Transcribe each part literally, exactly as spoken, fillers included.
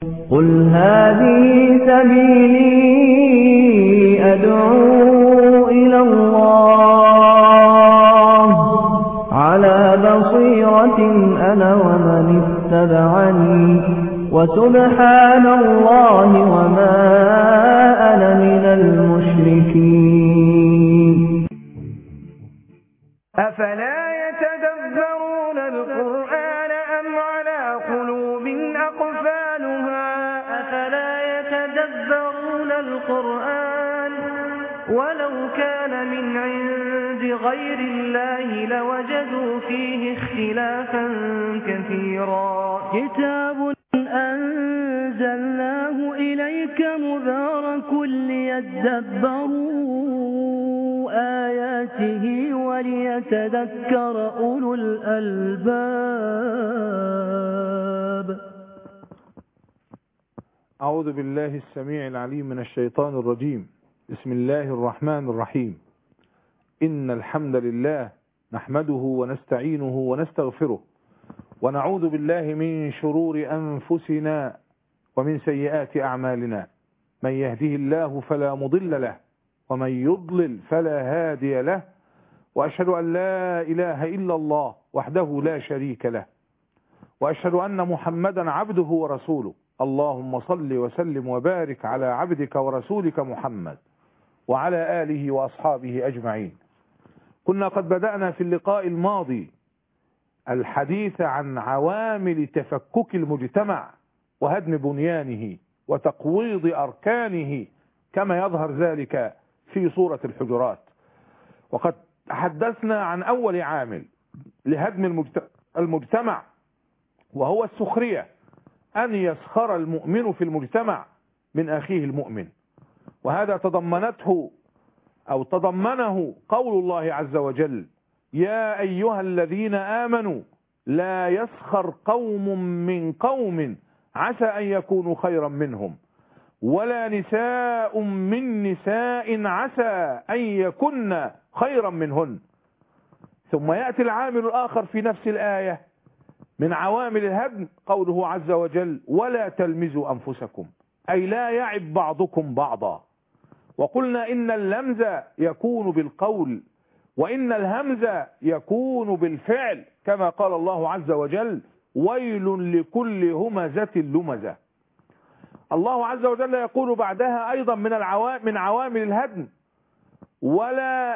قل هذه سبيلي أدعو إلى الله على بصيرة أنا ومن اتبعني وسبحان الله وما أنا من المشركين. أفلا يتدبرون القرآن أم على قلوب أقفالها أفلا يتدبرون القرآن ولو كان من عند غير الله لوجدوا فيه اختلافا كثيرا. كتاب أنزلناه إليك مبارك ليدبروا آياته وليتذكر أولو الألباب. أعوذ بالله السميع العليم من الشيطان الرجيم. بسم الله الرحمن الرحيم. إن الحمد لله نحمده ونستعينه ونستغفره ونعوذ بالله من شرور أنفسنا ومن سيئات أعمالنا. من يهده الله فلا مضل له ومن يضلل فلا هادي له، وأشهد أن لا إله إلا الله وحده لا شريك له، وأشهد أن محمدا عبده ورسوله. اللهم صل وسلم وبارك على عبدك ورسولك محمد وعلى آله وأصحابه أجمعين. كنا قد بدأنا في اللقاء الماضي الحديث عن عوامل تفكك المجتمع وهدم بنيانه وتقويض أركانه كما يظهر ذلك في سورة الحجرات. وقد تحدثنا عن أول عامل لهدم المجتمع وهو السخرية، أن يسخر المؤمن في المجتمع من أخيه المؤمن، وهذا تضمنته أو تضمنه قول الله عز وجل: يا أيها الذين آمنوا لا يسخر قوم من قوم عسى أن يكونوا خيرا منهم ولا نساء من نساء عسى أن يكن خيرا منهن. ثم يأتي العامل الآخر في نفس الآية من عوامل الهدم قوله عز وجل: ولا تلمزوا أنفسكم، أي لا يعب بعضكم بعضا. وقلنا إن اللمز يكون بالقول وإن الهمز يكون بالفعل، كما قال الله عز وجل: ويل لكل همزة لمزة. الله عز وجل يقول بعدها أيضا من العوامل من عوامل الهدم: ولا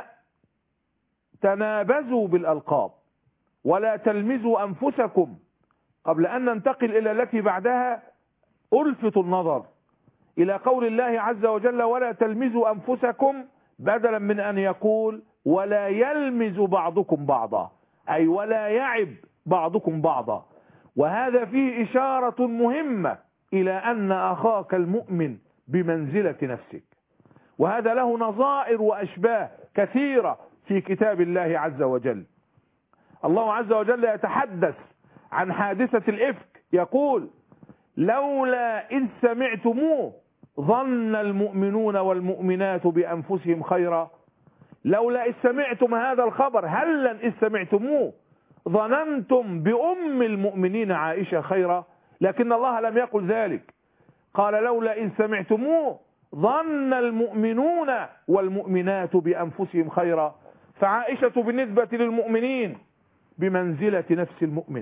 تنابزوا بالألقاب ولا تلمزوا أنفسكم. قبل أن ننتقل إلى التي بعدها ألفت النظر إلى قول الله عز وجل: ولا تلمزوا أنفسكم، بدلا من أن يقول ولا يلمز بعضكم بعضا، أي ولا يعب بعضكم بعضا. وهذا فيه إشارة مهمة إلى أن أخاك المؤمن بمنزلة نفسك، وهذا له نظائر وأشباه كثيرة في كتاب الله عز وجل. الله عز وجل يتحدث عن حادثة الإفك، يقول: لولا إذ سمعتموه ظن المؤمنون والمؤمنات بأنفسهم خيرا. لولا إذ سمعتم هذا الخبر، هلا إذ سمعتموه ظننتم بأم المؤمنين عائشة خيرا، لكن الله لم يقل ذلك. قال: لولا إذ سمعتموه ظن المؤمنون والمؤمنات بأنفسهم خيرا. فعائشة بالنسبة للمؤمنين بمنزلة نفس المؤمن،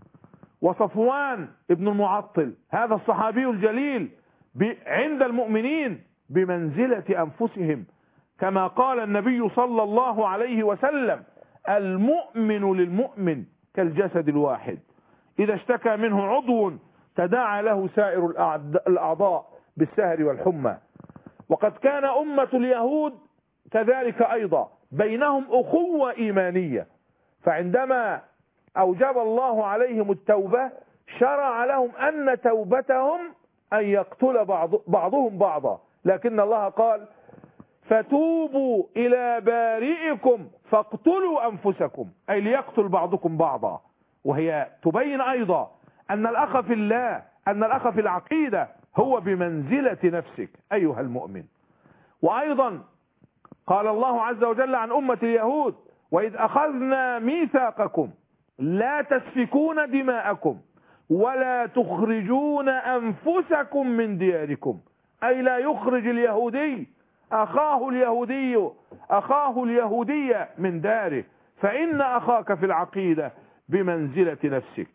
وصفوان ابن المعطل هذا الصحابي الجليل عند المؤمنين بمنزلة أنفسهم، كما قال النبي صلى الله عليه وسلم: المؤمن للمؤمن كالجسد الواحد، إذا اشتكى منه عضو تداعى له سائر الأعضاء بالسهر والحمى. وقد كان أمة اليهود كذلك أيضا، بينهم أخوة إيمانية، فعندما أوجب الله عليهم التوبة شرع لهم أن توبتهم أن يقتل بعض بعضهم بعضا، لكن الله قال: فتوبوا إلى بارئكم فاقتلوا أنفسكم، أي ليقتل بعضكم بعضا. وهي تبين أيضا أن الأخ في الله، أن الأخ في العقيدة هو بمنزلة نفسك أيها المؤمن. وأيضا قال الله عز وجل عن أمة اليهود: وإذ أخذنا ميثاقكم لا تسفكون دماءكم ولا تخرجون أنفسكم من دياركم، أي لا يخرج اليهودي أخاه اليهودي أخاه اليهودي من داره، فإن أخاك في العقيدة بمنزلة نفسك.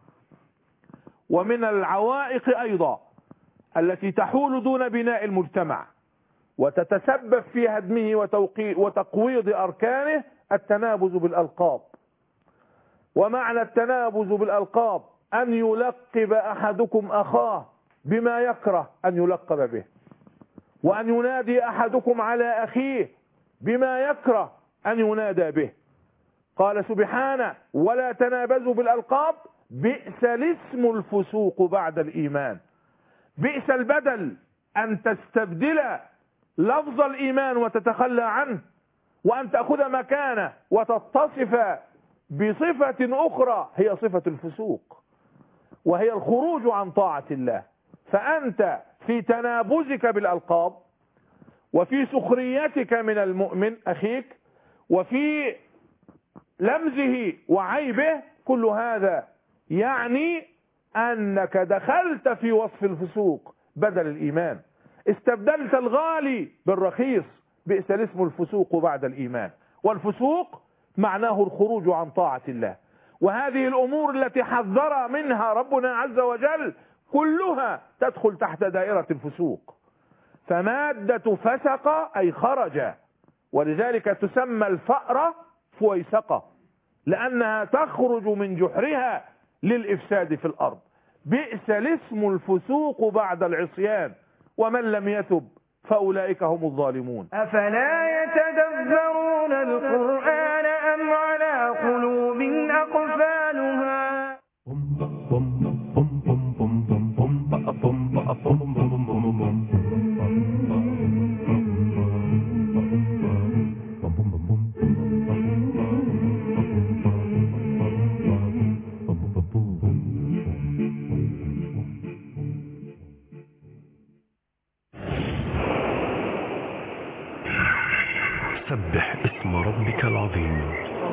ومن العوائق أيضا التي تحول دون بناء المجتمع وتتسبب في هدمه وتقويض أركانه التنابز بالألقاب. ومعنى التنابز بالألقاب أن يلقب أحدكم أخاه بما يكره أن يلقب به، وأن ينادي أحدكم على أخيه بما يكره أن ينادى به. قال سبحانه: ولا تنابزوا بالألقاب بئس الاسم الفسوق بعد الإيمان. بئس البدل أن تستبدل لفظ الإيمان وتتخلى عنه، وأن تأخذ مكانه وتتصف بصفة أخرى هي صفة الفسوق، وهي الخروج عن طاعة الله. فأنت في تنابزك بالألقاب، وفي سخريتك من المؤمن أخيك، وفي لمزه وعيبه، كل هذا يعني أنك دخلت في وصف الفسوق بدل الإيمان. استبدلت الغالي بالرخيص. بئس الاسم الفسوق بعد الإيمان. والفسوق معناه الخروج عن طاعة الله. وهذه الأمور التي حذر منها ربنا عز وجل كلها تدخل تحت دائرة الفسوق. فمادة فسق أي خرج، ولذلك تسمى الفأرة فويسقة، لأنها تخرج من جحرها للإفساد في الأرض. بئس الاسم الفسوق بعد العصيان، ومن لم يتب فأولئك هم الظالمون. أفلا يتدبرون القرآن أم على قلوب أقفالها؟ سبح اسم ربك العظيم.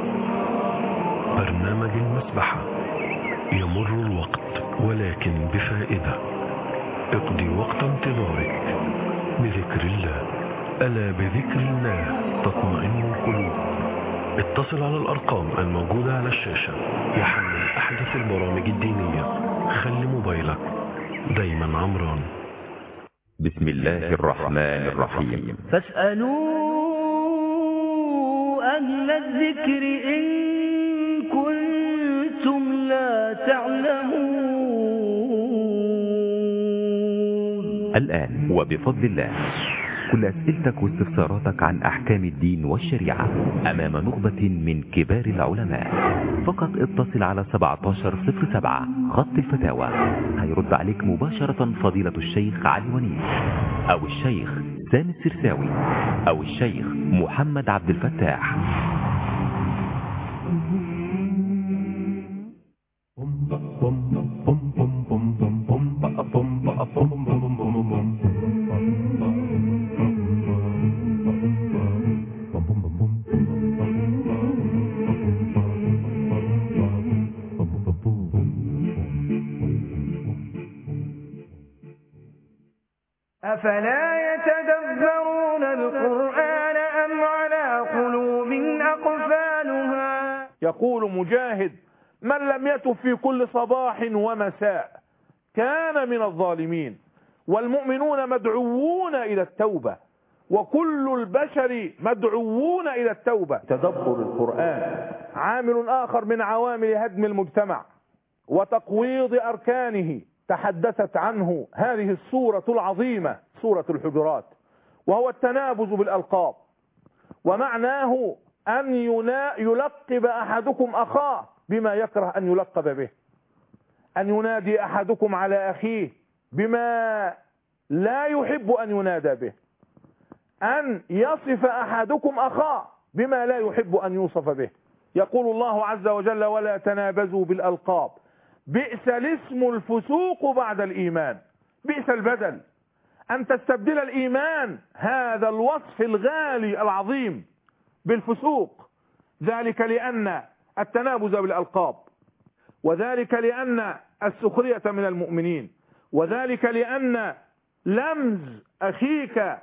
برنامج المسبحة. يمر الوقت ولكن بفائدة. اقضي وقت انتظارك بذكر الله. ألا بذكر الله تطمئن القلوب. اتصل على الأرقام الموجودة على الشاشة. يحمل أحدث البرامج الدينية. خلي موبايلك دايما عمران. بسم الله الرحمن الرحيم. فاسألوا أهل الذكر إن كنتم لا تعلمون. الآن وبفضل الله كل أسئلتك واستفساراتك عن أحكام الدين والشريعة أمام نخبة من كبار العلماء. فقط اتصل على سبعة عشر صفر سبعة خط الفتاوى. هيرد عليك مباشرة فضيلة الشيخ علي ونيس أو الشيخ سامي السرساوي أو الشيخ محمد عبد الفتاح. أفلا يتدبرون القرآن أم على قلوب أقفالها؟ يقول مجاهد: من لم يتب في كل صباح ومساء كان من الظالمين. والمؤمنون مدعوون إلى التوبة، وكل البشر مدعوون إلى التوبة. تدبر القرآن عامل آخر من عوامل هدم المجتمع وتقويض أركانه، تحدثت عنه هذه السورة العظيمة سورة الحجرات، وهو التنابز بالألقاب. ومعناه أن يلقب أحدكم أخاه بما يكره أن يلقب به، أن ينادي أحدكم على أخيه بما لا يحب أن ينادى به، أن يصف أحدكم أخاه بما لا يحب أن يوصف به. يقول الله عز وجل: ولا تنابزوا بالألقاب بئس الاسم الفسوق بعد الإيمان. بئس البدل أن تستبدل الإيمان، هذا الوصف الغالي العظيم، بالفسوق. ذلك لأن التنابز بالألقاب، وذلك لأن السخرية من المؤمنين، وذلك لأن لمز أخيك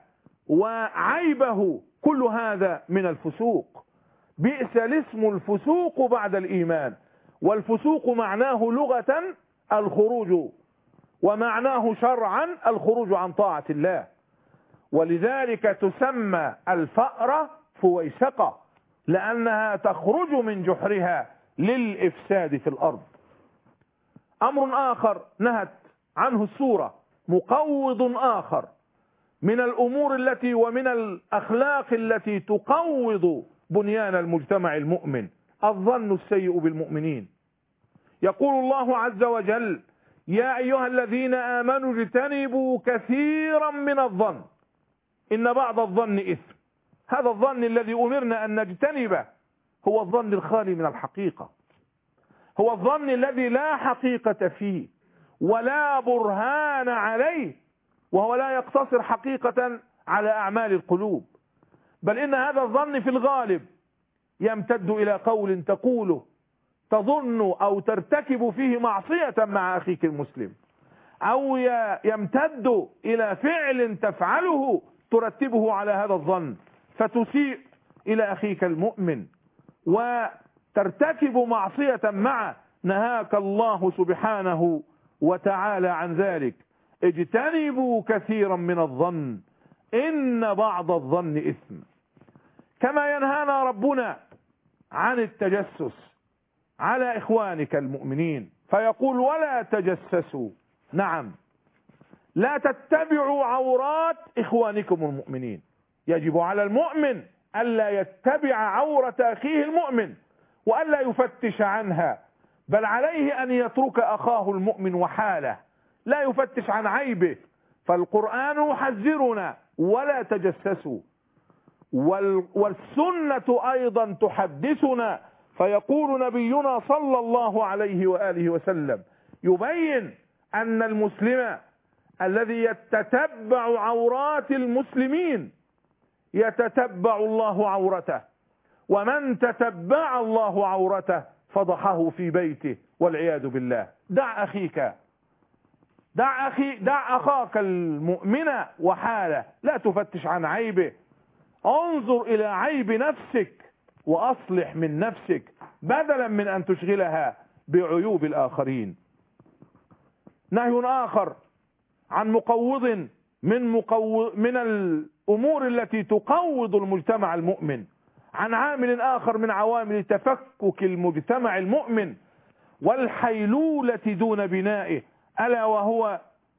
وعيبه كل هذا من الفسوق. بئس الاسم الفسوق بعد الإيمان، والفسوق معناه لغة الخروج، ومعناه شرعا الخروج عن طاعة الله، ولذلك تسمى الفأرة فويسقة، لأنها تخرج من جحرها للإفساد في الأرض. أمر آخر نهت عنه السورة، مقوض آخر من الأمور التي ومن الأخلاق التي تقوض بنيان المجتمع المؤمن، الظن السيء بالمؤمنين. يقول الله عز وجل: يا أيها الذين آمنوا اجتنبوا كثيرا من الظن إن بعض الظن إثم. هذا الظن الذي أمرنا أن نجتنبه هو الظن الخالي من الحقيقة، هو الظن الذي لا حقيقة فيه ولا برهان عليه، وهو لا يقتصر حقيقة على أعمال القلوب، بل إن هذا الظن في الغالب يمتد إلى قول تقوله تظن أو ترتكب فيه معصية مع أخيك المسلم، أو يمتد إلى فعل تفعله ترتبه على هذا الظن فتسيء إلى أخيك المؤمن وترتكب معصية معه. نهاك الله سبحانه وتعالى عن ذلك: اجتنبوا كثيرا من الظن إن بعض الظن إثم. كما ينهانا ربنا عن التجسس على إخوانك المؤمنين فيقول: ولا تجسسوا. نعم، لا تتبعوا عورات إخوانكم المؤمنين. يجب على المؤمن ألا يتبع عورة أخيه المؤمن وألا يفتش عنها، بل عليه أن يترك أخاه المؤمن وحاله، لا يفتش عن عيبه. فالقرآن يحذرنا: ولا تجسسوا، والسنة أيضا تحدثنا. فيقول نبينا صلى الله عليه وآله وسلم يبين أن المسلم الذي يتتبع عورات المسلمين يتتبع الله عورته، ومن تتبع الله عورته فضحه في بيته والعياذ بالله. دع أخيك دع أخي دع أخاك المؤمن وحاله، لا تفتش عن عيبه، انظر إلى عيب نفسك وأصلح من نفسك بدلا من أن تشغلها بعيوب الآخرين. نهي آخر عن مقوض من مقوض من الأمور التي تقوض المجتمع المؤمن، عن عامل آخر من عوامل تفكك المجتمع المؤمن والحيلولة دون بنائه، ألا وهو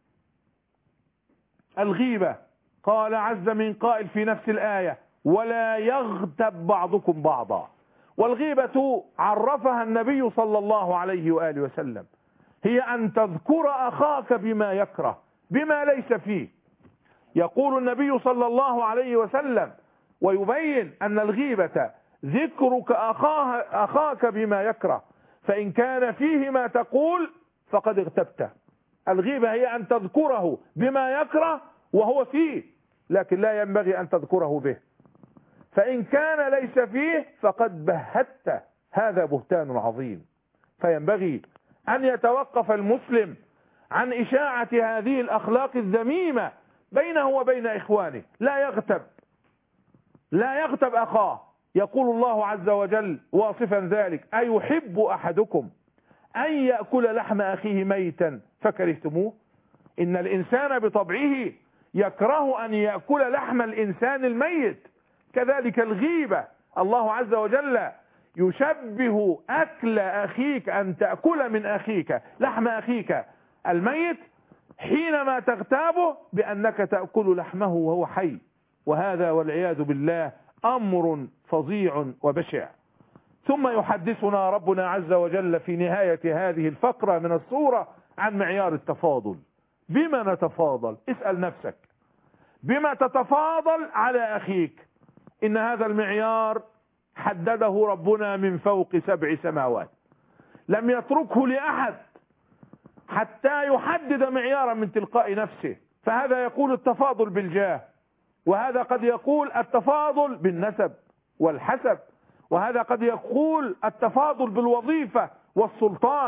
الغيبة. قال عز من قائل في نفس الآية: ولا يغتب بعضكم بعضا. والغيبة عرفها النبي صلى الله عليه وآله وسلم هي أن تذكر أخاك بما يكره، بما ليس فيه. يقول النبي صلى الله عليه وسلم ويبين أن الغيبة ذكرك أخاه أخاك بما يكره، فإن كان فيه ما تقول فقد اغتبته. الغيبة هي أن تذكره بما يكره وهو فيه، لكن لا ينبغي أن تذكره به، فإن كان ليس فيه فقد بهته. هذا بهتان عظيم. فينبغي أن يتوقف المسلم عن إشاعة هذه الأخلاق الذميمة بينه وبين إخوانه. لا يغتب لا يغتب أخاه. يقول الله عز وجل واصفا ذلك: أيحب أحدكم أن يأكل لحم أخيه ميتا فكرهتموه. إن الإنسان بطبعه يكره أن يأكل لحم الإنسان الميت. كذلك الغيبة، الله عز وجل يشبه أكل أخيك، أن تأكل من أخيك لحم أخيك الميت حينما تغتابه، بأنك تأكل لحمه وهو حي، وهذا والعياذ بالله أمر فظيع وبشع. ثم يحدثنا ربنا عز وجل في نهاية هذه الفقرة من السورة عن معيار التفاضل. بما نتفاضل؟ اسأل نفسك، بما تتفاضل على أخيك؟ إن هذا المعيار حدده ربنا من فوق سبع سماوات، لم يتركه لأحد حتى يحدد معيارا من تلقاء نفسه. فهذا يقول التفاضل بالجاه، وهذا قد يقول التفاضل بالنسب والحسب، وهذا قد يقول التفاضل بالوظيفة والسلطان،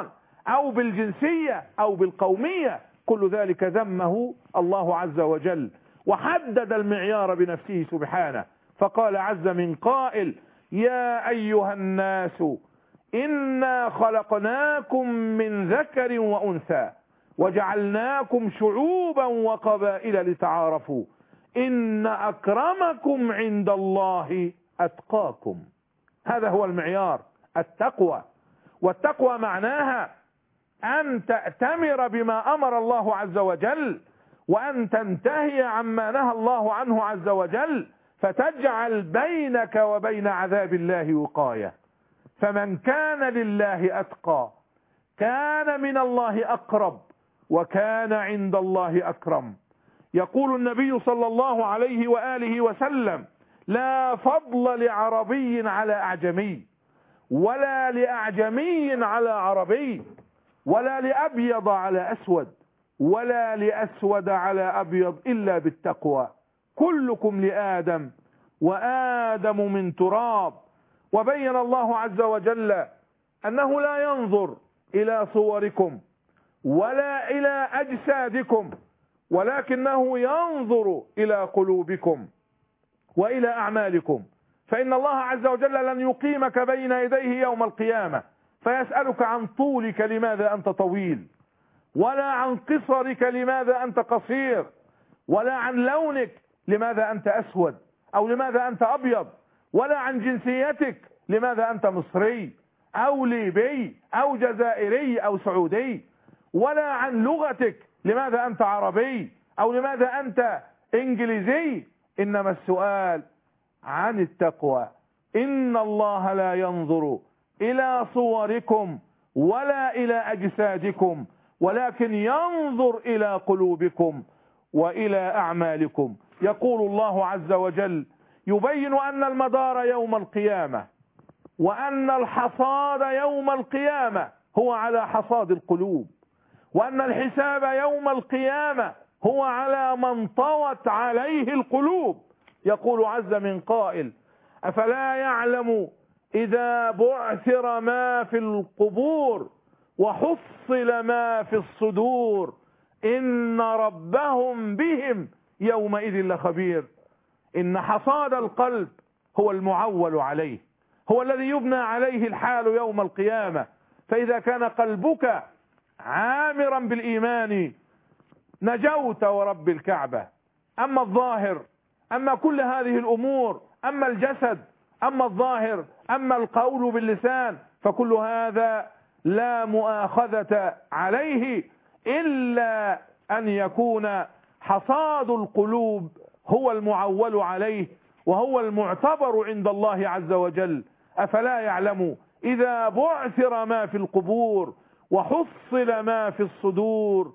أو بالجنسية أو بالقومية، كل ذلك ذمه الله عز وجل، وحدد المعيار بنفسه سبحانه، فقال عز من قائل: يا أيها الناس إنا خلقناكم من ذكر وأنثى وجعلناكم شعوبا وقبائل لتعارفوا إن أكرمكم عند الله أتقاكم. هذا هو المعيار، التقوى. والتقوى معناها أن تأتمر بما أمر الله عز وجل، وأن تنتهي عما نهى الله عنه عز وجل، فتجعل بينك وبين عذاب الله وقاية. فمن كان لله أتقى كان من الله أقرب وكان عند الله أكرم. يقول النبي صلى الله عليه وآله وسلم: لا فضل لعربي على أعجمي، ولا لأعجمي على عربي، ولا لأبيض على أسود، ولا لأسود على أبيض إلا بالتقوى. كلكم لآدم وآدم من تراب. وبين الله عز وجل أنه لا ينظر إلى صوركم ولا إلى أجسادكم، ولكنه ينظر إلى قلوبكم وإلى أعمالكم. فإن الله عز وجل لن يقيمك بين يديه يوم القيامة فيسألك عن طولك لماذا أنت طويل، ولا عن قصرك لماذا أنت قصير، ولا عن لونك لماذا أنت أسود أو لماذا أنت أبيض، ولا عن جنسيتك لماذا أنت مصري أو ليبي أو جزائري أو سعودي، ولا عن لغتك لماذا أنت عربي أو لماذا أنت إنجليزي. إنما السؤال عن التقوى. إن الله لا ينظر إلى صوركم ولا إلى أجسادكم، ولكن ينظر إلى قلوبكم وإلى أعمالكم. يقول الله عز وجل يبين أن المدار يوم القيامة، وأن الحصاد يوم القيامة هو على حصاد القلوب، وأن الحساب يوم القيامة هو على من طوت عليه القلوب. يقول عز من قائل: أفلا يعلم إذا بعثر ما في القبور وحصل ما في الصدور إن ربهم بهم يومئذ لخبير. إن حصاد القلب هو المعول عليه، هو الذي يبنى عليه الحال يوم القيامة. فإذا كان قلبك عامرا بالإيمان نجوت ورب الكعبة. أما الظاهر، أما كل هذه الأمور، أما الجسد، أما الظاهر، أما القول باللسان، فكل هذا لا مؤاخذة عليه إلا أن يكون حصاد القلوب هو المعول عليه وهو المعتبر عند الله عز وجل. أفلا يعلم إذا بعثر ما في القبور وحصل ما في الصدور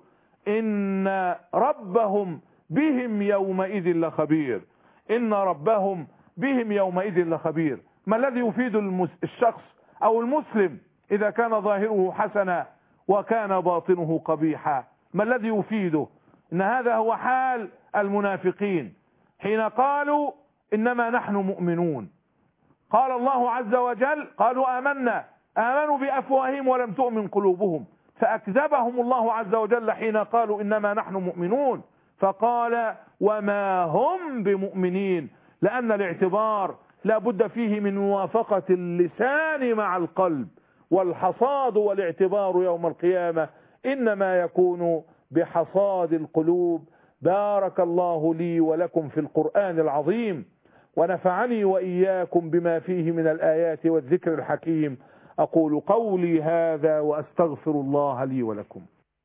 إن ربهم بهم يومئذ لخبير. إن ربهم بهم يومئذ لخبير. ما الذي يفيد الشخص أو المسلم إذا كان ظاهره حسنا وكان باطنه قبيحا؟ ما الذي يفيده؟ إن هذا هو حال المنافقين حين قالوا إنما نحن مؤمنون. قال الله عز وجل: قالوا آمنا، آمنوا بأفواههم ولم تؤمن قلوبهم، فأكذبهم الله عز وجل حين قالوا إنما نحن مؤمنون، فقال: وما هم بمؤمنين. لأن الاعتبار لا بد فيه من موافقة اللسان مع القلب، والحصاد والاعتبار يوم القيامة إنما يكون بحصاد القلوب. بارك الله لي ولكم في القرآن العظيم، ونفعني وإياكم بما فيه من الآيات والذكر الحكيم. أقول قولي هذا وأستغفر الله لي ولكم.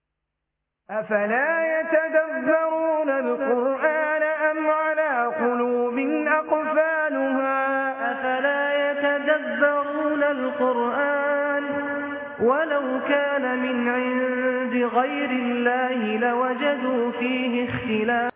أفلا يتدبرون القرآن أم على قلوب أقفالها أفلا يتدبرون القرآن ولو كان من عند غير الله لوجدوا فيه اختلاف